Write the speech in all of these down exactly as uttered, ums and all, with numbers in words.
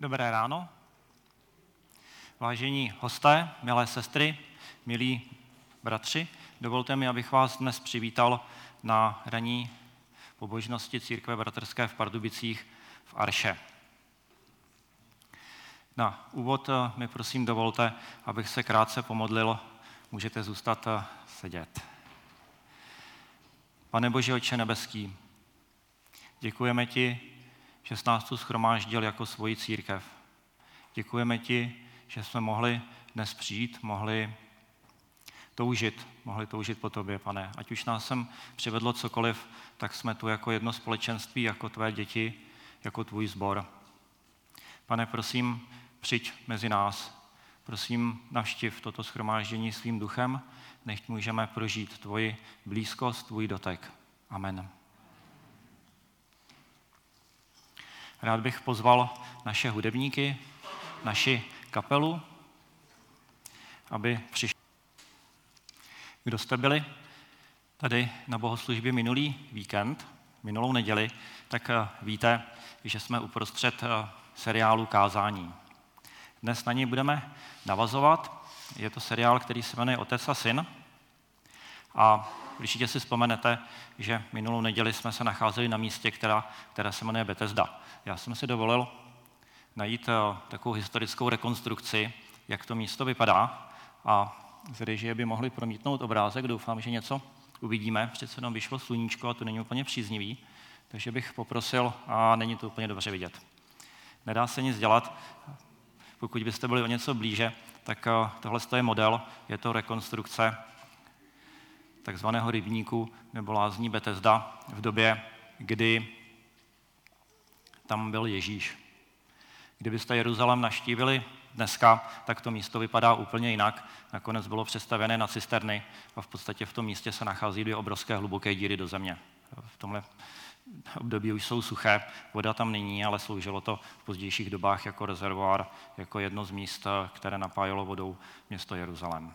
Dobré ráno. Vážení hosté, milé sestry, milí bratři, dovolte mi, abych vás dnes přivítal na ranní pobožnosti Církve bratrské v Pardubicích v Arše. Na úvod mi prosím dovolte, abych se krátce pomodlil. Můžete zůstat sedět. Pane Bože, Otče nebeský, děkujeme ti, že jsi nás tu shromáždil jako svoji církev. Děkujeme ti, že jsme mohli dnes přijít, mohli toužit, mohli toužit po tobě, Pane. Ať už nás sem přivedlo cokoliv, tak jsme tu jako jedno společenství, jako tvé děti, jako tvůj sbor. Pane, prosím, přijď mezi nás. Prosím, navštiv toto shromáždění svým duchem, nechť můžeme prožít tvoji blízkost, tvůj dotek. Amen. Rád bych pozval naše hudebníky, naši kapelu, aby přišli. Kdo jste byli tady na bohoslužbě minulý víkend, minulou neděli, tak víte, že jsme uprostřed seriálu Kázání. Dnes na něj budeme navazovat. Je to seriál, který se jmenuje Otec a syn. A určitě si vzpomenete, že minulou neděli jsme se nacházeli na místě, která, která se jmenuje Betesda. Já jsem si dovolil najít takovou historickou rekonstrukci, jak to místo vypadá. A z režie by mohli promítnout obrázek. Doufám, že něco uvidíme. Přece jenom vyšlo sluníčko a to není úplně příznivý. Takže bych poprosil, a není to úplně dobře vidět. Nedá se nic dělat. Pokud byste byli o něco blíže, tak tohle je model, je to rekonstrukce takzvaného rybníku nebo lázní Betesda v době, kdy tam byl Ježíš. Kdybyste Jeruzalém navštívili dneska, tak to místo vypadá úplně jinak. Nakonec bylo přestavěné na cisterny a v podstatě v tom místě se nachází dvě obrovské hluboké díry do země. V tomhle období už jsou suché, voda tam není, ale sloužilo to v pozdějších dobách jako rezervoár, jako jedno z míst, které napájelo vodou město Jeruzalém.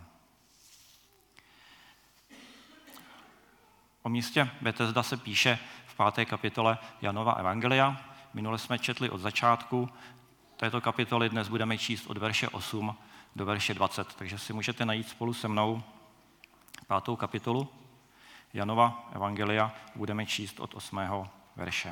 O místě Betesda se píše v páté kapitole Janova evangelia. Minule jsme četli od začátku této kapitoly, dnes budeme číst od verše osm do verše dvacet, takže si můžete najít spolu se mnou pátou kapitolu Janova evangelia, budeme číst od osmého verše.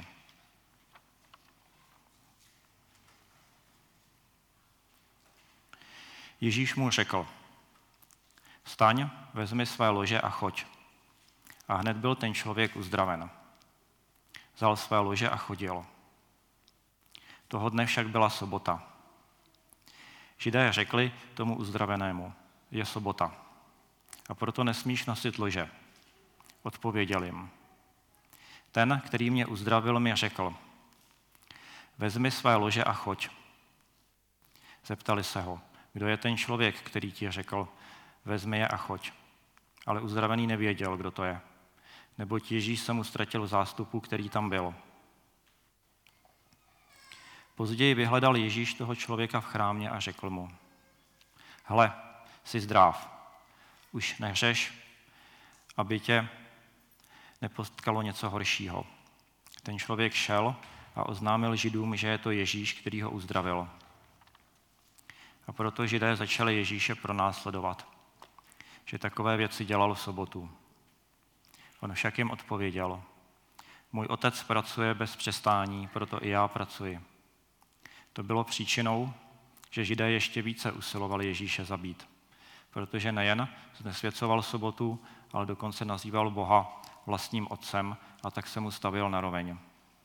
Ježíš mu řekl: Vstaň, vezmi své lože a choď. A hned byl ten člověk uzdraven. Vzal své lože a chodil. Toho dne však byla sobota. Židé řekli tomu uzdravenému: Je sobota, a proto nesmíš nosit lože. Odpověděl jim: Ten, který mě uzdravil, mi řekl: Vezmi své lože a choď. Zeptali se ho: Kdo je ten člověk, který ti řekl: Vezmi je a choď? Ale uzdravený nevěděl, kdo to je, neboť Ježíš se mu ztratil v zástupu, který tam byl. Později vyhledal Ježíš toho člověka v chrámě a řekl mu: Hle, jsi zdrav, už nehřeš, aby tě nepotkalo něco horšího. Ten člověk šel a oznámil Židům, že je to Ježíš, který ho uzdravil. A proto Židé začali Ježíše pronásledovat, že takové věci dělal v sobotu. On však jim odpověděl: Můj otec pracuje bez přestání, proto i já pracuji. To bylo příčinou, že Židé ještě více usilovali Ježíše zabít, protože nejen znesvěcoval sobotu, ale dokonce nazýval Boha vlastním otcem a tak se mu stavěl na roveň.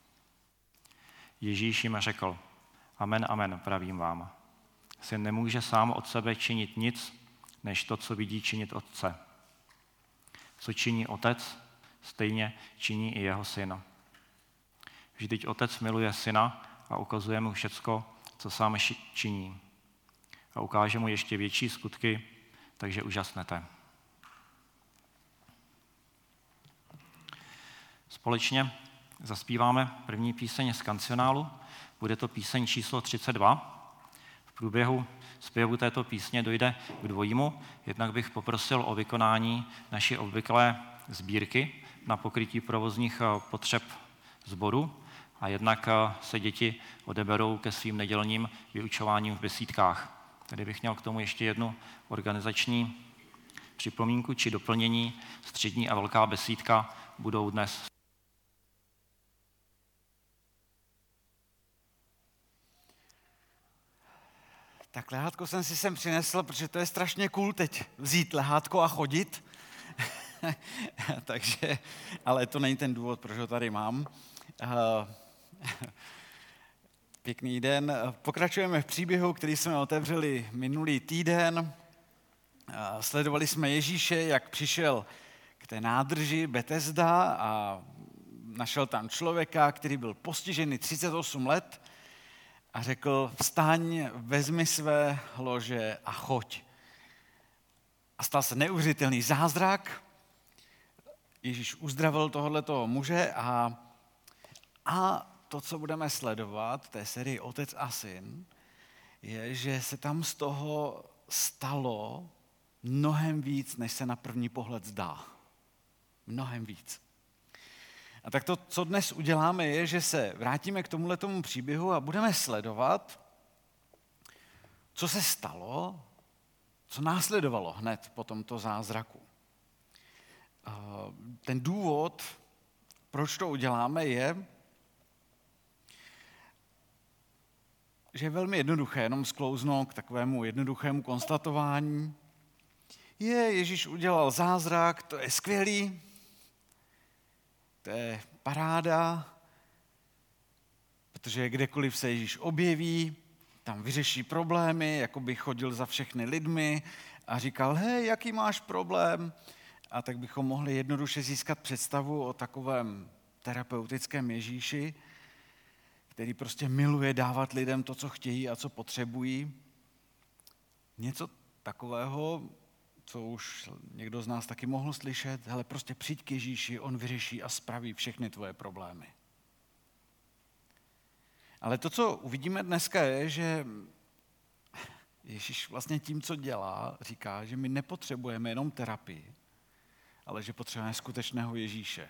Ježíš jim řekl: Amen, amen, pravím vám. Syn nemůže sám od sebe činit nic, než to, co vidí činit otce. Co činí otec, stejně činí i jeho syn. Vždyť otec miluje syna a ukazuje mu všecko, co sám činí. A ukáže mu ještě větší skutky, takže úžasnete. Společně zaspíváme první píseň z kancionálu. Bude to píseň číslo třicet dva. V průběhu zpěvu této písně dojde k dvojímu. Jednak bych poprosil o vykonání naší obvyklé sbírky na pokrytí provozních potřeb sboru. a jednak se děti odeberou ke svým nedělním vyučováním v besídkách. Tady bych měl k tomu ještě jednu organizační připomínku či doplnění. Střední a velká besídka budou dnes. Tak lehátko jsem si sem přinesl, protože to je strašně cool teď vzít lehátko a chodit. Takže, ale to není ten důvod, proč ho tady mám. Pěkný den. Pokračujeme v příběhu, který jsme otevřeli minulý týden. Sledovali jsme Ježíše, jak přišel k té nádrži Betesda a našel tam člověka, který byl postižený třicet osm let a řekl: vstaň, vezmi své lože a choď. A stal se neuvěřitelný zázrak. Ježíš uzdravil tohoto muže a, a to, co budeme sledovat v té sérii Otec a syn, je, že se tam z toho stalo mnohem víc, než se na první pohled zdá. Mnohem víc. A tak to, co dnes uděláme, je, že se vrátíme k tomuhletomu příběhu a budeme sledovat, co se stalo, co následovalo hned po tomto zázraku. Ten důvod, proč to uděláme, je, že je velmi jednoduché jenom sklouznout k takovému jednoduchému konstatování. Je, Ježíš udělal zázrak, to je skvělý, to je paráda, protože kdekoliv se Ježíš objeví, tam vyřeší problémy, jako by chodil za všechny lidmi a říkal: hej, jaký máš problém? A tak bychom mohli jednoduše získat představu o takovém terapeutickém Ježíši, který prostě miluje dávat lidem to, co chtějí a co potřebují. Něco takového, co už někdo z nás taky mohl slyšet: hele, prostě přijď k Ježíši, on vyřeší a spraví všechny tvoje problémy. Ale to, co uvidíme dneska, je, že Ježíš vlastně tím, co dělá, říká, že my nepotřebujeme jenom terapii, ale že potřebujeme skutečného Ježíše.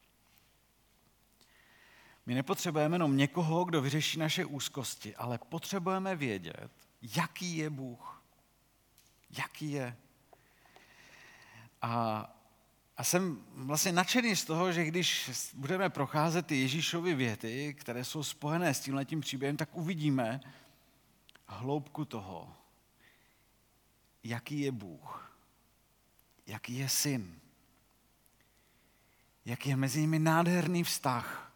My nepotřebujeme jenom někoho, kdo vyřeší naše úzkosti, ale potřebujeme vědět, jaký je Bůh. Jaký je. A, a jsem vlastně nadšený z toho, že když budeme procházet ty Ježíšovy věty, které jsou spojené s tímhletím příběhem, tak uvidíme hloubku toho, jaký je Bůh, jaký je syn, jaký je mezi nimi nádherný vztah.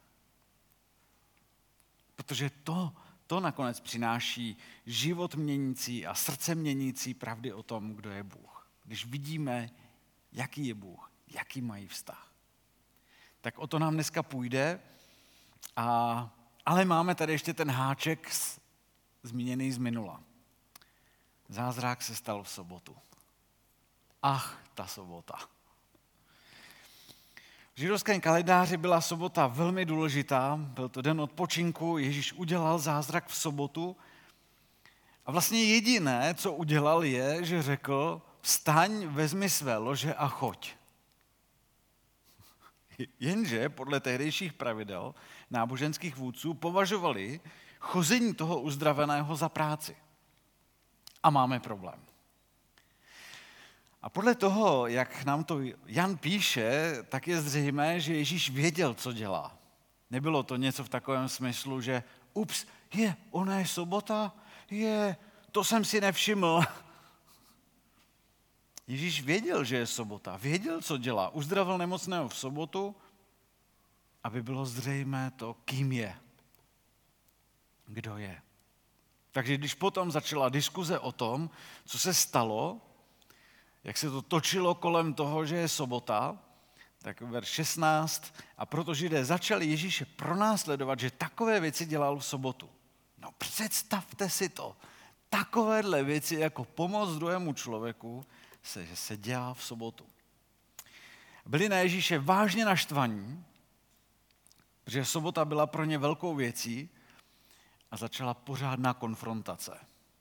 Protože to, to nakonec přináší život měnící a srdce měnící pravdy o tom, kdo je Bůh. Když vidíme, jaký je Bůh, jaký mají vztah. Tak o to nám dneska půjde, a, ale máme tady ještě ten háček z, zmíněný z minula. Zázrak se stal v sobotu. Ach, ta sobota. V židovském kalendáři byla sobota velmi důležitá, byl to den odpočinku, Ježíš udělal zázrak v sobotu a vlastně jediné, co udělal, je, že řekl: vstaň, vezmi své lože a choď. Jenže podle tehdejších pravidel náboženských vůdců považovali chození toho uzdraveného za práci. A máme problém. A podle toho, jak nám to Jan píše, tak je zřejmé, že Ježíš věděl, co dělá. Nebylo to něco v takovém smyslu, že ups, je, ona je sobota, je, to jsem si nevšiml. Ježíš věděl, že je sobota, věděl, co dělá. Uzdravil nemocného v sobotu, aby bylo zřejmé to, kým je, kdo je. Takže když potom začala diskuze o tom, co se stalo, jak se to točilo kolem toho, že je sobota, tak verš šestnáct, a proto Židé začali Ježíše pronásledovat, že takové věci dělal v sobotu. No představte si to, takovéhle věci jako pomoc druhému člověku se, že se dělá v sobotu. Byli na Ježíše vážně naštvaní, protože sobota byla pro ně velkou věcí a začala pořádná konfrontace.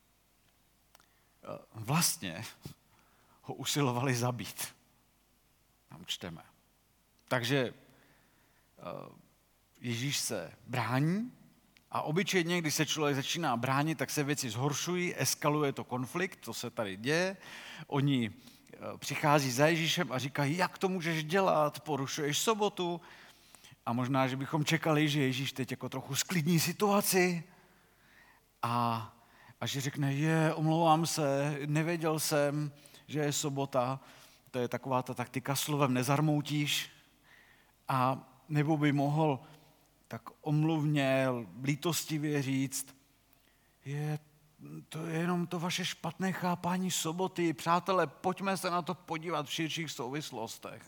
Vlastně ho usilovali zabít. Tam čteme. Takže Ježíš se brání a obyčejně, když se člověk začíná bránit, tak se věci zhoršují, eskaluje to konflikt, to se tady děje. Oni přichází za Ježíšem a říkají, jak to můžeš dělat, porušuješ sobotu. A možná, že bychom čekali, že Ježíš teď jako trochu sklidní situaci a, a že řekne, je, omlouvám se, nevěděl jsem, že je sobota. To je taková ta taktika, slovem nezarmoutíš. A nebo by mohl tak omluvně, lítostivě říct, je, to je jenom to vaše špatné chápání soboty. Přátelé, pojďme se na to podívat v širších souvislostech.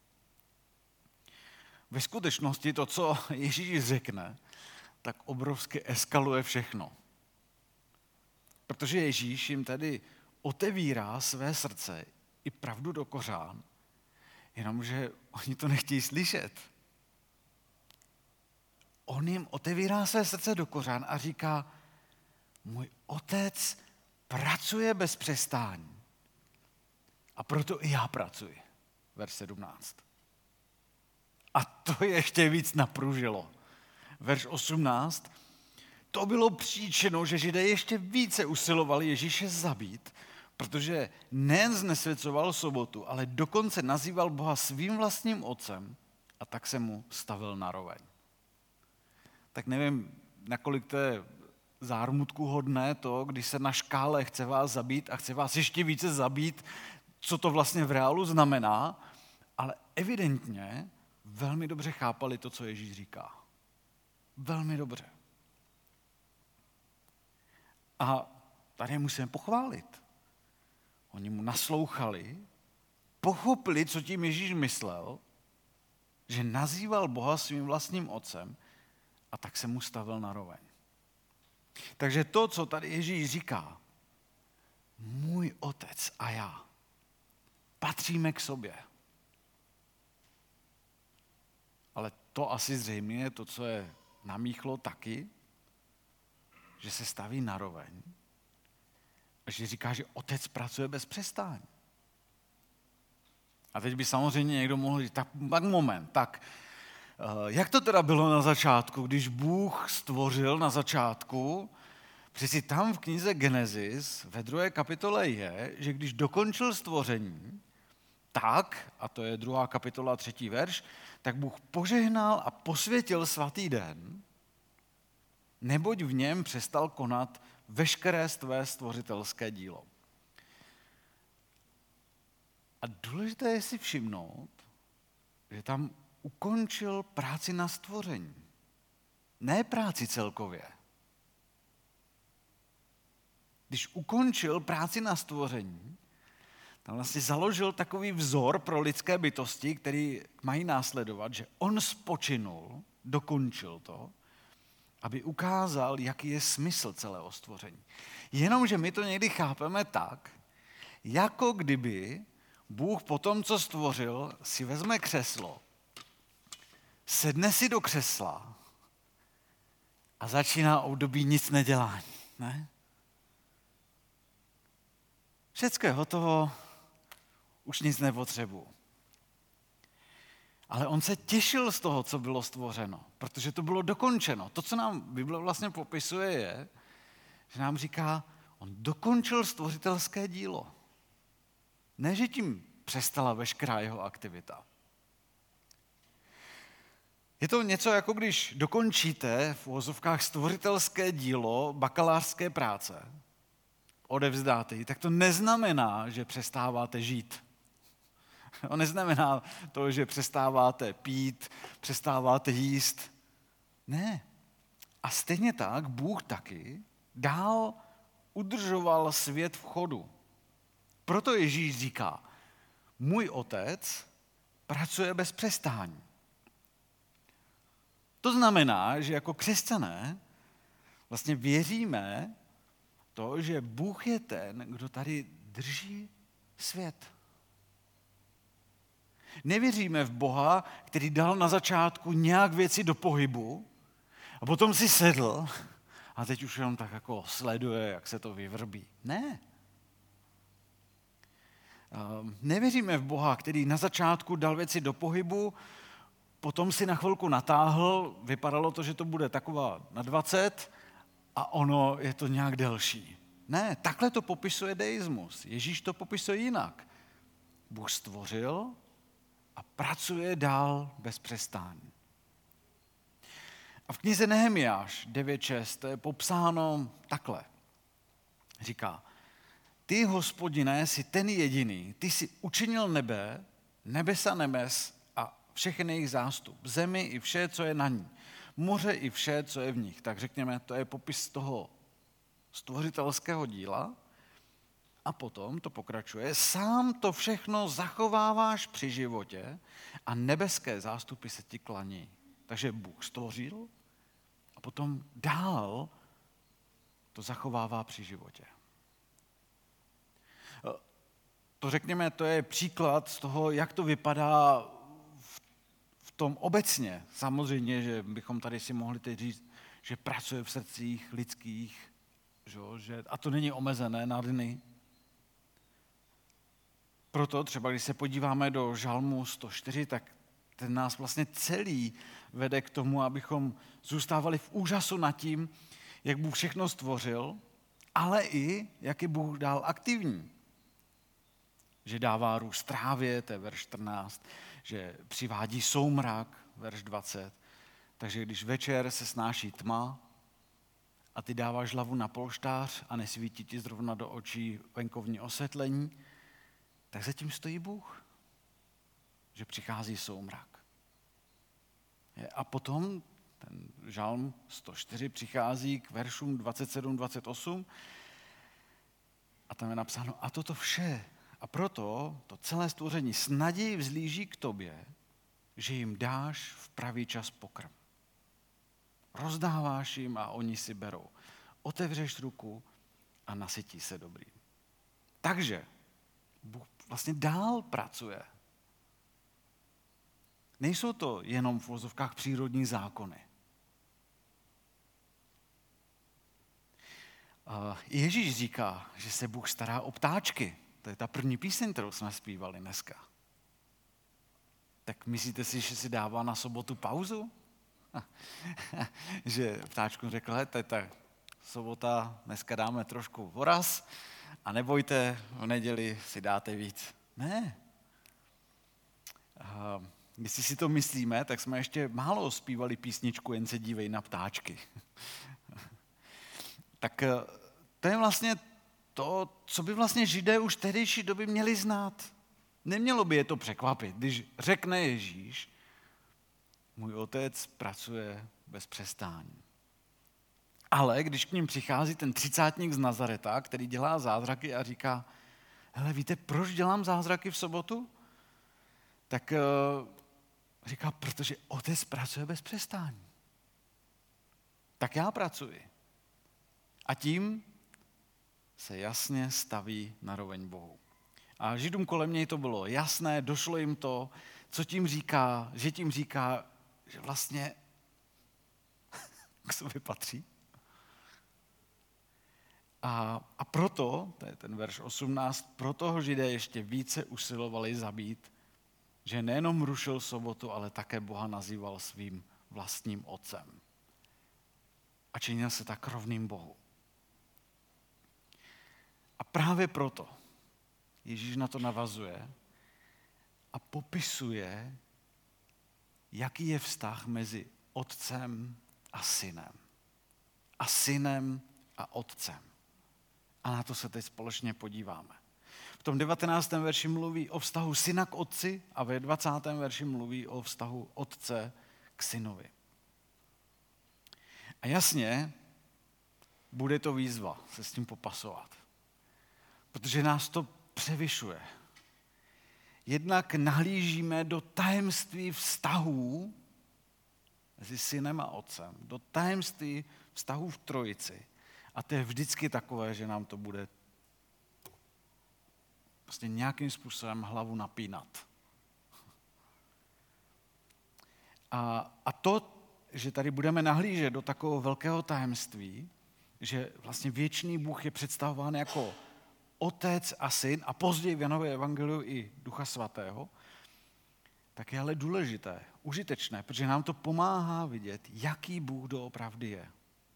Ve skutečnosti to, co Ježíš řekne, tak obrovsky eskaluje všechno. Protože Ježíš jim tedy otevírá své srdce i pravdu do kořán, jenomže oni to nechtějí slyšet. On jim otevírá své srdce do kořán a říká, můj otec pracuje bez přestání. A proto i já pracuji. Verš sedmnáct. A to ještě víc napružilo. Verš osmnáct. To bylo příčinou, že Židé ještě více usilovali Ježíše zabít, protože nejen znesvěcoval sobotu, ale dokonce nazýval Boha svým vlastním otcem a tak se mu stavil na roveň. Tak nevím, nakolik to je zármutku hodné to, když se na škále chce vás zabít a chce vás ještě více zabít, co to vlastně v reálu znamená, ale evidentně velmi dobře chápali to, co Ježíš říká. Velmi dobře. A tady musíme pochválit. Oni mu naslouchali, pochopili, co tím Ježíš myslel, že nazýval Boha svým vlastním otcem a tak se mu stavil na roveň. Takže to, co tady Ježíš říká, můj otec a já, patříme k sobě. Ale to asi zřejmě je to, co je namíchlo taky, že se staví na roveň a že říká, že otec pracuje bez přestání. A teď by samozřejmě někdo mohl říct, tak, tak moment, tak jak to teda bylo na začátku, když Bůh stvořil na začátku, přeci tam v knize Genesis ve druhé kapitole je, že když dokončil stvoření, tak, a to je druhá kapitola, třetí verš, tak Bůh požehnal a posvětil svatý den, neboť v něm přestal konat veškeré své stvořitelské dílo. A důležité je si všimnout, že tam ukončil práci na stvoření. Ne práci celkově. Když ukončil práci na stvoření, tam vlastně založil takový vzor pro lidské bytosti, který mají následovat, že on spočinul, dokončil to, aby ukázal, jaký je smysl celého stvoření. Jenomže my to někdy chápeme tak, jako kdyby Bůh po tom, co stvořil, si vezme křeslo, sedne si do křesla a začíná období nic nedělání. Ne? Všecko je hotovo, už nic nepotřebuji. Ale on se těšil z toho, co bylo stvořeno, protože to bylo dokončeno. To, co nám Bible vlastně popisuje, je, že nám říká, on dokončil stvořitelské dílo. Ne, že tím přestala veškerá jeho aktivita. Je to něco, jako když dokončíte v uvozovkách stvořitelské dílo bakalářské práce, odevzdáte ji, tak to neznamená, že přestáváte žít. To neznamená to, že přestáváte pít, přestáváte jíst. Ne. A stejně tak Bůh taky dál udržoval svět v chodu. Proto Ježíš říká, můj otec pracuje bez přestání. To znamená, že jako křesťané vlastně věříme to, že Bůh je ten, kdo tady drží svět. Nevěříme v Boha, který dal na začátku nějak věci do pohybu a potom si sedl a teď už jenom tak jako sleduje, jak se to vyvrbí. Ne. Nevěříme v Boha, který na začátku dal věci do pohybu, potom si na chvilku natáhl, vypadalo to, že to bude taková na dvacet a ono je to nějak delší. Ne, takhle to popisuje deismus. Ježíš to popisuje jinak. Bůh stvořil a pracuje dál bez přestání. A v knize Nehemiáš devět šest to je popsáno takhle. Říká, ty, Hospodine, jsi ten jediný, ty jsi učinil nebe, nebesa nebes a všechny jejich zástup, zemi i vše, co je na ní, moře i vše, co je v nich. Tak řekněme, to je popis toho stvořitelského díla. A potom to pokračuje, sám to všechno zachováváš při životě a nebeské zástupy se ti klaní. Takže Bůh stvořil a potom dál to zachovává při životě. To řekněme, to je příklad z toho, jak to vypadá v tom obecně. Samozřejmě, že bychom tady si mohli teď říct, že pracuje v srdcích lidských, že, a to není omezené na dny. Proto třeba, když se podíváme do Žalmu sto čtyři, tak ten nás vlastně celý vede k tomu, abychom zůstávali v úžasu nad tím, jak Bůh všechno stvořil, ale i jak je Bůh dál aktivní. Že dává růst trávě, to je verš čtrnáct, že přivádí soumrak, verš dvacet. Takže když večer se snáší tma a ty dáváš hlavu na polštář a nesvítí ti zrovna do očí venkovní osvětlení, tak zatím stojí Bůh, že přichází soumrak. A potom ten žalm sto čtyři přichází k veršům dvacet sedm dvacet osm a tam je napsáno, a toto vše, a proto to celé stvoření s nadějí vzlíží k tobě, že jim dáš v pravý čas pokrm. Rozdáváš jim a oni si berou. Otevřeš ruku a nasytí se dobrý. Takže Bůh vlastně dál pracuje. Nejsou to jenom v uvozovkách přírodní zákony. Ježíš říká, že se Bůh stará o ptáčky. To je ta první píseň, kterou jsme zpívali dneska. Tak myslíte si, že si dává na sobotu pauzu? Že ptáčku řekl, hele, to je ta sobota, dneska dáme trošku voraz a nebojte, v neděli si dáte víc. Ne. Uh, Jestli si to myslíme, tak jsme ještě málo zpívali písničku Jen se dívej na ptáčky. Tak to je vlastně to, co by vlastně Židé už v tehdejší době měli znát. Nemělo by je to překvapit, když řekne Ježíš, můj otec pracuje bez přestání. Ale když k ním přichází ten třicátník z Nazareta, který dělá zázraky a říká, hele, víte, proč dělám zázraky v sobotu? Tak uh, říká, protože otec pracuje bez přestání. Tak já pracuji. A tím se jasně staví na roveň Bohu. A Židům kolem něj to bylo jasné, došlo jim to, co tím říká, že tím říká, že vlastně k sobě patří. A, a proto, to je ten verš osmnáct, proto ho Židé ještě více usilovali zabít, že nejenom rušil sobotu, ale také Boha nazýval svým vlastním otcem. A činil se tak rovným Bohu. A právě proto Ježíš na to navazuje a popisuje, jaký je vztah mezi otcem a synem. A synem a otcem. A na to se teď společně podíváme. V tom devatenáctém verši mluví o vztahu syna k otci a ve dvacátém verši mluví o vztahu otce k synovi. A jasně, bude to výzva se s tím popasovat. Protože nás to převyšuje. Jednak nahlížíme do tajemství vztahů mezi synem a otcem, do tajemství vztahů v trojici. A to je vždycky takové, že nám to bude vlastně nějakým způsobem hlavu napínat. A, a to, že tady budeme nahlížet do takového velkého tajemství, že vlastně věčný Bůh je představován jako otec a syn a později v Janově evangeliu i Ducha svatého, tak je ale důležité, užitečné, protože nám to pomáhá vidět, jaký Bůh doopravdy je.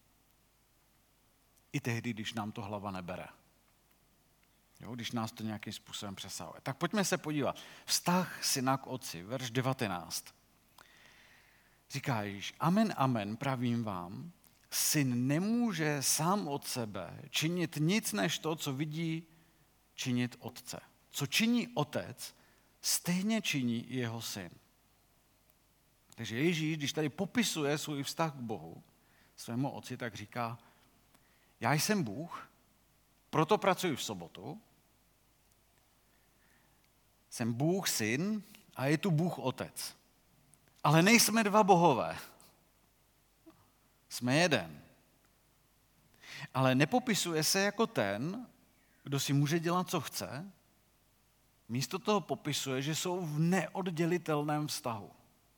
I tehdy, když nám to hlava nebere. Jo, když nás to nějakým způsobem přesahuje. Tak pojďme se podívat. Vztah syna k otci, verš devatenáct. Říká Ježíš, amen, amen, pravím vám, syn nemůže sám od sebe činit nic než to, co vidí činit otce. Co činí otec, stejně činí i jeho syn. Takže Ježíš, když tady popisuje svůj vztah k Bohu, svému otci, tak říká, já jsem Bůh, proto pracuji v sobotu, jsem Bůh syn a je tu Bůh otec. Ale nejsme dva bohové. Jsme jeden. Ale nepopisuje se jako ten, kdo si může dělat, co chce. Místo toho popisuje, že jsou v neoddělitelném vztahu.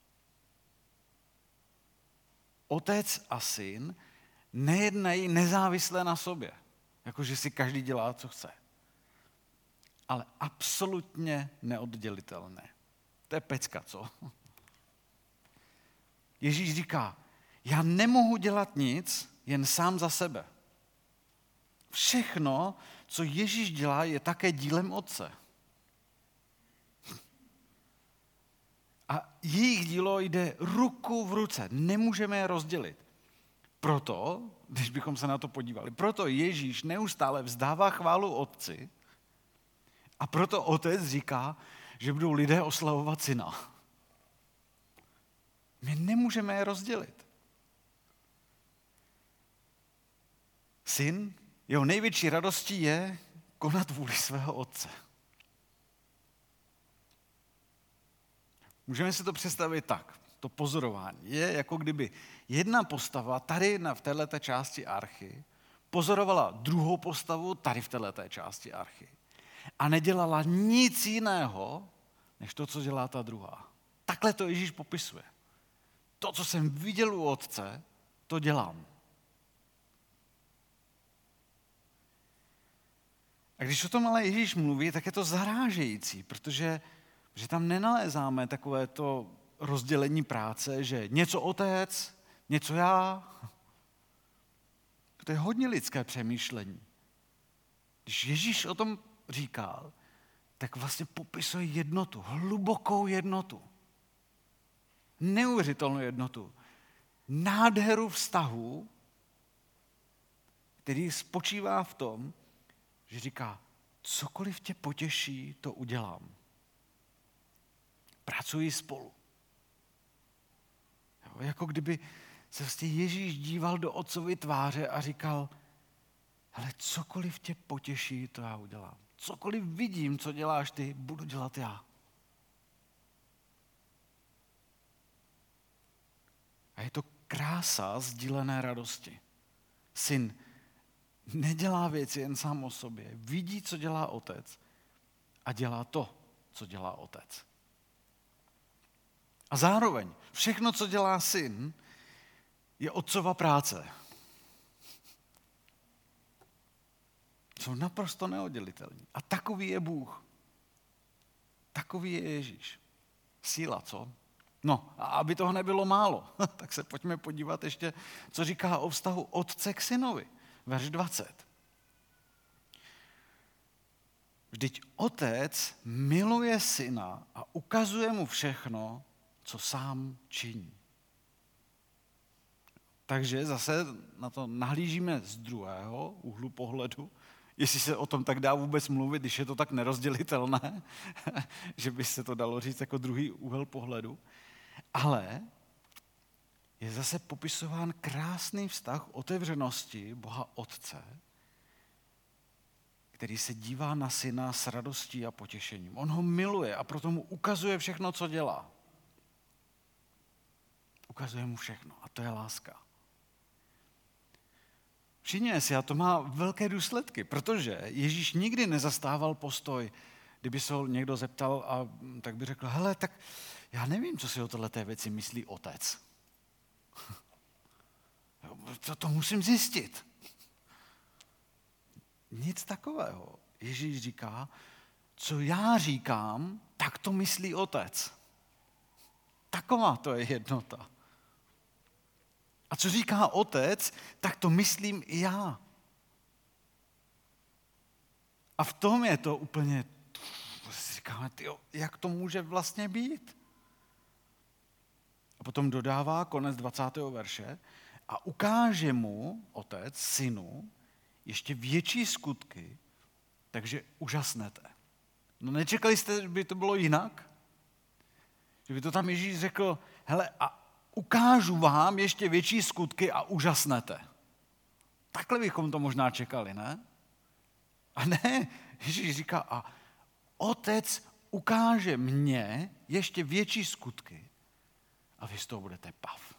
Otec a syn nejednají nezávisle na sobě. Jakože si každý dělá, co chce. Ale absolutně neoddělitelné. To je pecka, co? Ježíš říká, já nemohu dělat nic jen sám za sebe. Všechno, co Ježíš dělá, je také dílem Otce. A jejich dílo jde ruku v ruce. Nemůžeme je rozdělit. Proto, když bychom se na to podívali, proto Ježíš neustále vzdává chválu Otci a proto Otec říká, že budou lidé oslavovat syna. My nemůžeme je rozdělit. Syn, jeho největší radostí je konat vůli svého otce. Můžeme si to představit tak. To pozorování je, jako kdyby jedna postava tady v této části archy pozorovala druhou postavu tady v této části archy. A nedělala nic jiného, než to, co dělá ta druhá. Takhle to Ježíš popisuje. To, co jsem viděl u otce, to dělám. A když o tom ale Ježíš mluví, tak je to zarážející, protože že tam nenalézáme takové to rozdělení práce, že něco otec, něco já. To je hodně lidské přemýšlení. Když Ježíš o tom říkal, tak vlastně popisuje jednotu, hlubokou jednotu. Neuvěřitelnou jednotu. Nádheru vztahu, který spočívá v tom, že říká, cokoliv tě potěší, to udělám. Pracuji spolu. Jo, jako kdyby se vlastně Ježíš díval do otcovy tváře a říkal, hele, cokoliv tě potěší, to já udělám. Cokoliv vidím, co děláš ty, budu dělat já. A je to krása sdílené radosti. Syn nedělá věci jen sám o sobě. Vidí, co dělá otec a dělá to, co dělá otec. A zároveň všechno, co dělá syn, je otcova práce. Jsou naprosto neoddělitelní. A takový je Bůh. Takový je Ježíš. Síla, co? No, a aby toho nebylo málo, tak se pojďme podívat ještě, co říká o vztahu otce k synovi. Verš dvacet. Vždyť otec miluje syna a ukazuje mu všechno, co sám činí. Takže zase na to nahlížíme z druhého úhlu pohledu, jestli se o tom tak dá vůbec mluvit, když je to tak nerozdělitelné, že by se to dalo říct jako druhý úhel pohledu. Ale je zase popisován krásný vztah otevřenosti Boha Otce, který se dívá na syna s radostí a potěšením. On ho miluje a proto mu ukazuje všechno, co dělá. Ukazuje mu všechno a to je láska. Všimněme si, a to má velké důsledky, protože Ježíš nikdy nezastával postoj, kdyby se ho někdo zeptal, a tak by řekl, hele, tak já nevím, co si o této věci myslí otec. To, to musím zjistit. Nic takového. Ježíš říká, co já říkám, tak to myslí otec. Taková to je jednota. A co říká otec, tak to myslím i já. A v tom je to úplně, říkáme, tyjo, jak to může vlastně být? A potom dodává konec dvacátého verše a ukáže mu otec, synu, ještě větší skutky, takže úžasnete. No nečekali jste, že by to bylo jinak? Že by to tam Ježíš řekl, hele, a ukážu vám ještě větší skutky a úžasnete. Takhle bychom to možná čekali, ne? A ne, Ježíš říká, a otec ukáže mně ještě větší skutky a vy z toho budete pav.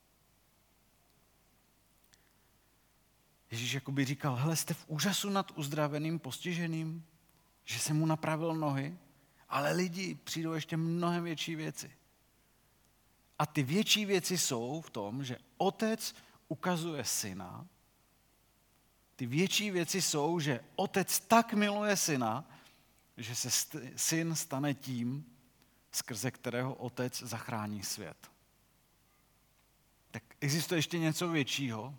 Ježíš jakoby říkal, hele, jste v úžasu nad uzdraveným, postiženým, že se mu napravil nohy, ale lidi přijdou ještě mnohem větší věci. A ty větší věci jsou v tom, že otec ukazuje syna. Ty větší věci jsou, že otec tak miluje syna, že se st- syn stane tím, skrze kterého otec zachrání svět. Tak existuje ještě něco většího?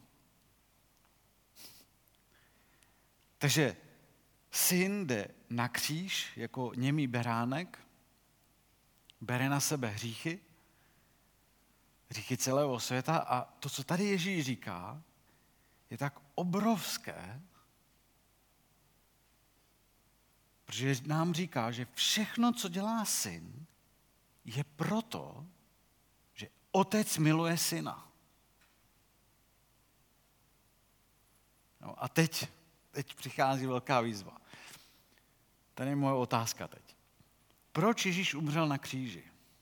Takže syn jde na kříž jako němý beránek, bere na sebe hříchy, hříchy celého světa a to, co tady Ježíš říká, je tak obrovské, protože nám říká, že všechno, co dělá syn, je proto, že otec miluje syna. No a teď, teď přichází velká výzva. Tady je moje otázka teď. Proč Ježíš umřel na kříži?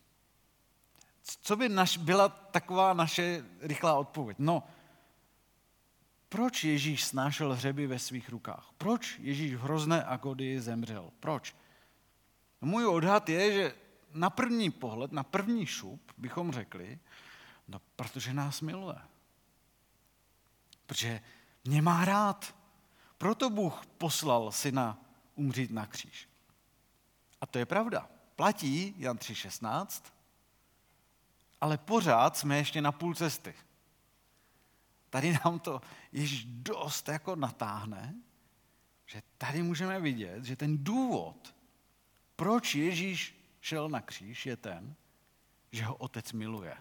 Co by naš, byla taková naše rychlá odpověď? No, proč Ježíš snášel hřeby ve svých rukách? Proč Ježíš v hrozné agonii zemřel? Proč? No, můj odhad je, že na první pohled, na první šup bychom řekli, no protože nás miluje. Protože mě má rád. Proto Bůh poslal syna umřít na kříž. A to je pravda. Platí Jan tři šestnáct, ale pořád jsme ještě na půl cesty. Tady nám to Ježíš dost jako natáhne, že tady můžeme vidět, že ten důvod, proč Ježíš šel na kříž, je ten, že ho otec miluje.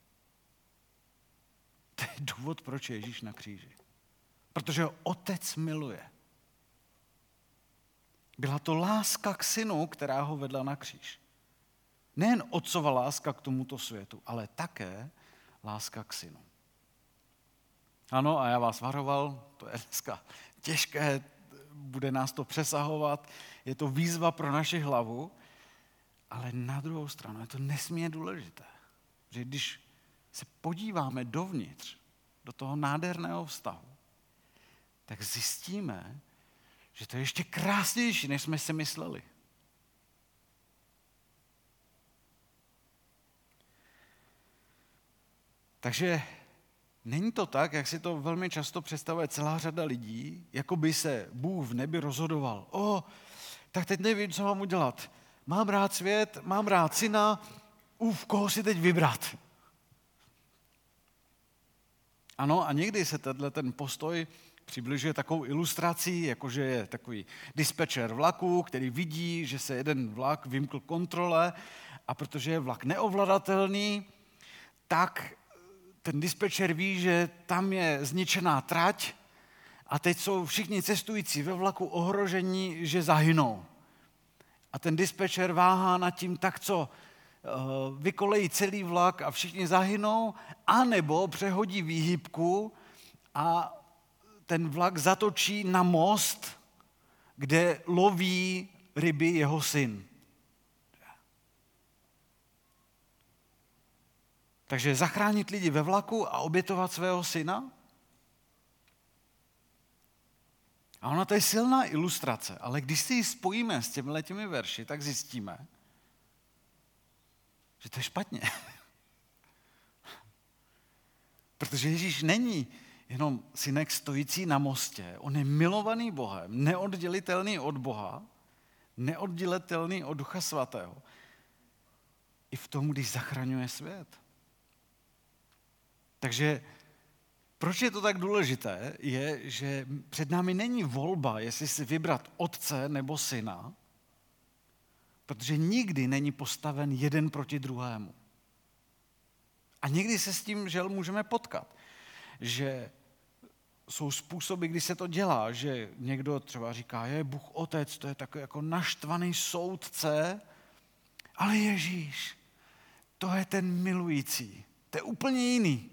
To je důvod, proč je Ježíš na kříži. Protože ho otec miluje. Byla to láska k synu, která ho vedla na kříž. Nejen otcova láska k tomuto světu, ale také láska k synu. Ano, a já vás varoval, to je dneska těžké, bude nás to přesahovat, je to výzva pro naši hlavu, ale na druhou stranu je to nesmírně důležité. Že když se podíváme dovnitř, do toho nádherného vztahu, tak zjistíme, že to je ještě krásnější, než jsme si mysleli. Takže není to tak, jak si to velmi často představuje celá řada lidí, jako by se Bůh v nebi rozhodoval. O, tak teď nevím, co mám udělat. Mám rád svět, mám rád syna, uf, koho si teď vybrat. Ano, a někdy se tenhle ten postoj přibližuje takovou ilustrací, jakože je takový dispečer vlaku, který vidí, že se jeden vlak vymkl kontrole a protože je vlak neovladatelný, tak ten dispečer ví, že tam je zničená trať a teď jsou všichni cestující ve vlaku ohrožení, že zahynou. A ten dispečer váhá nad tím, tak co, vykolejí celý vlak a všichni zahynou, anebo přehodí výhybku a ten vlak zatočí na most, kde loví ryby jeho syn. Takže zachránit lidi ve vlaku a obětovat svého syna? A ona to je silná ilustrace, ale když si ji spojíme s těmi těmi verši, tak zjistíme, že to je špatně. Protože Ježíš není jenom synek stojící na mostě, on je milovaný Bohem, neoddělitelný od Boha, neoddělitelný od Ducha Svatého. i v tom, když zachraňuje svět. Takže proč je to tak důležité, je, že před námi není volba, jestli si vybrat otce nebo syna, protože nikdy není postaven jeden proti druhému. A někdy se s tím, žel, můžeme potkat, že jsou způsoby, kdy se to dělá, že někdo třeba říká, je Bůh otec, to je takový jako naštvaný soudce, ale Ježíš, to je ten milující, to je úplně jiný.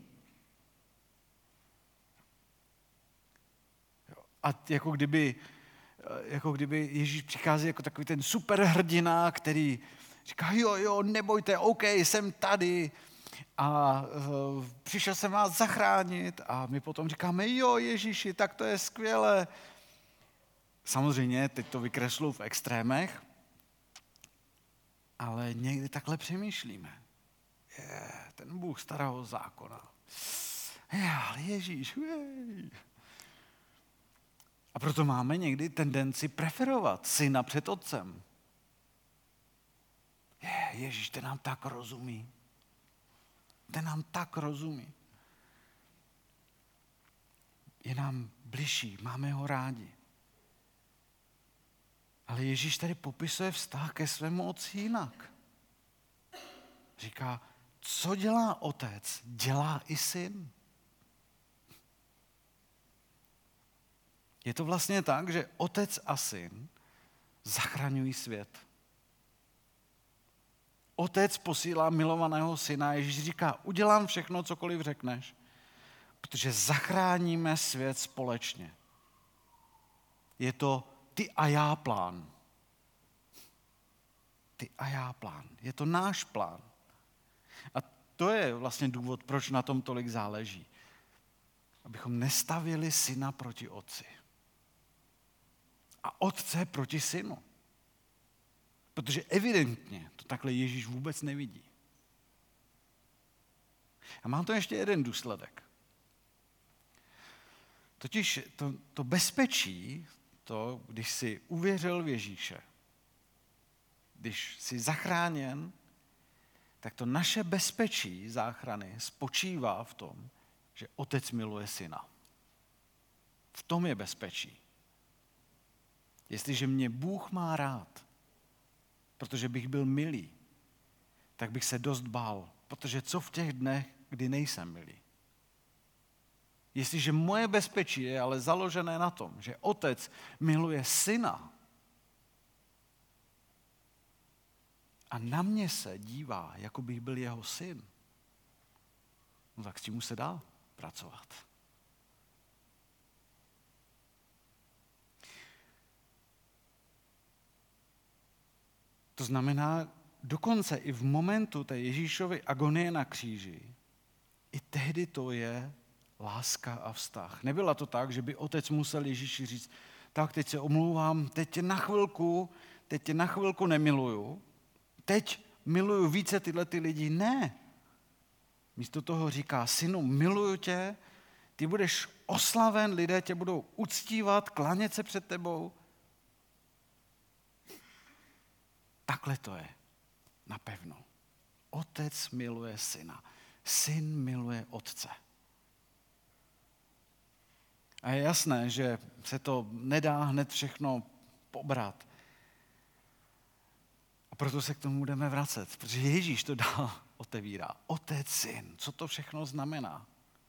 A jako kdyby, jako kdyby Ježíš přichází jako takový ten superhrdina, který říká, jo, jo, nebojte, OK, jsem tady a uh, přišel jsem vás zachránit a my potom říkáme, jo, Ježíši, tak to je skvělé. Samozřejmě, teď to vykreslu v extrémech, ale někdy takhle přemýšlíme. Je, ten Bůh starého zákona. Je, ale Ježíš, jej. A proto máme někdy tendenci preferovat syna před otcem. Je, Ježíš, ten nám tak rozumí. Ten nám tak rozumí. Je nám bližší, máme ho rádi. Ale Ježíš tady popisuje vztah ke svému otci jinak. Říká, co dělá otec, dělá i syn. Je to vlastně tak, že otec a syn zachraňují svět. Otec posílá milovaného syna, Ježíš říká, udělám všechno, cokoliv řekneš, protože zachráníme svět společně. Je to ty a já plán. Ty a já plán. Je to náš plán. A to je vlastně důvod, proč na tom tolik záleží. Abychom nestavili syna proti otci. A otce proti synu. Protože evidentně to takhle Ježíš vůbec nevidí. A má to ještě jeden důsledek. Totiž to, to bezpečí, to, když jsi uvěřil v Ježíše, když jsi zachráněn, tak to naše bezpečí záchrany spočívá v tom, že otec miluje syna. V tom je bezpečí. Jestliže mě Bůh má rád, protože bych byl milý, tak bych se dost bál, protože co v těch dnech, kdy nejsem milý? Jestliže moje bezpečí je ale založené na tom, že otec miluje syna a na mě se dívá, jako bych byl jeho syn, no tak s tím se dá pracovat. To znamená, dokonce i v momentu té Ježíšovy agonie na kříži, i tehdy to je láska a vztah. Nebyla to tak, že by otec musel Ježíši říct, tak teď se omlouvám, teď tě na chvilku, teď tě na chvilku nemiluju, teď miluju více tyhle ty lidi. Ne. Místo toho říká, synu, miluju tě, ty budeš oslaven, lidé tě budou uctívat, klanět se před tebou. Takhle to je, napevno. Otec miluje syna, syn miluje otce. A je jasné, že se to nedá hned všechno pobrat. A proto se k tomu budeme vracet, protože Ježíš to dál otevírá. Otec, syn, co to všechno znamená?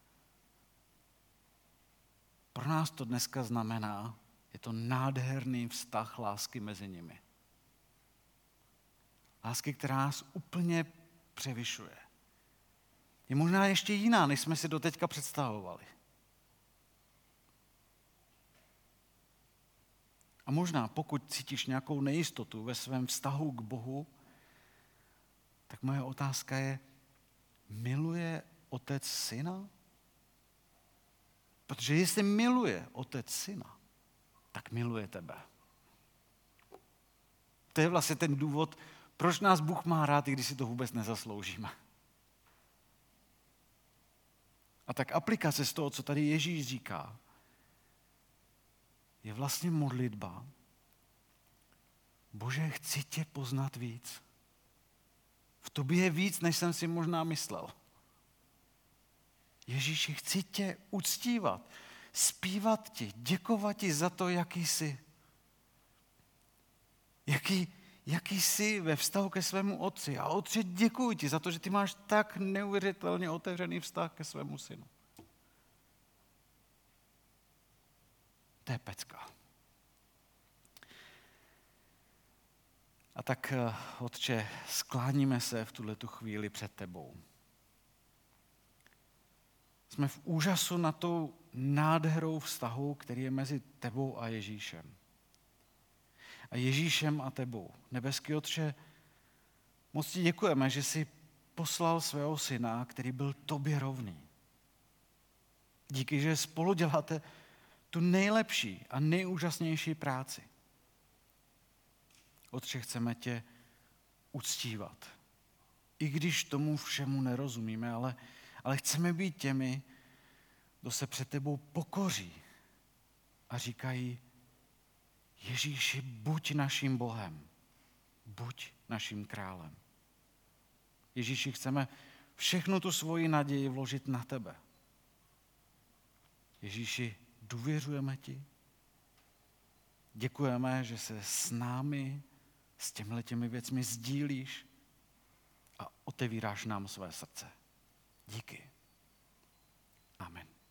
Pro nás to dneska znamená, je to nádherný vztah lásky mezi nimi. Lásky, která nás úplně převyšuje. Je možná ještě jiná, než jsme si doteďka představovali. A možná, pokud cítíš nějakou nejistotu ve svém vztahu k Bohu, tak moje otázka je, miluje otec syna? Protože jestli miluje otec syna, tak miluje tebe. To je vlastně ten důvod, proč nás Bůh má rád, i když si to vůbec nezasloužíme. A tak aplikace z toho, co tady Ježíš říká, je vlastně modlitba. Bože, chci tě poznat víc. V tobě je víc, než jsem si možná myslel. Ježíši, chci tě uctívat, zpívat ti, děkovat ti za to, jaký jsi. Jaký, jaký jsi ve vztahu ke svému otci. A otče, děkuji ti za to, že ty máš tak neuvěřitelně otevřený vztah ke svému synu. To je pecka. A tak, otče, skláníme se v tuhletu chvíli před tebou. Jsme v úžasu nad tou nádherou vztahu, který je mezi tebou a Ježíšem. A Ježíšem a tebou. Nebeský Otče, moc ti děkujeme, že jsi poslal svého syna, který byl tobě rovný. Díky, že spolu děláte tu nejlepší a nejúžasnější práci. Otče, chceme tě uctívat. I když tomu všemu nerozumíme, ale, ale chceme být těmi, kdo se před tebou pokoří a říkají: Ježíši, buď naším Bohem, buď naším králem. Ježíši, chceme všechnu tu svoji naději vložit na tebe. Ježíši, důvěřujeme ti. Děkujeme, že se s námi, s těmhletěmi věcmi sdílíš a otevíráš nám své srdce. Díky. Amen.